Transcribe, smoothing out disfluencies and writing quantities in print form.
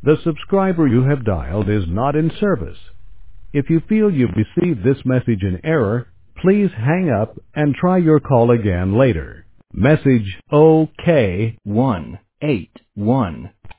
The subscriber you have dialed is not in service. If you feel you've received this message in error, please hang up and try your call again later. Message OK181.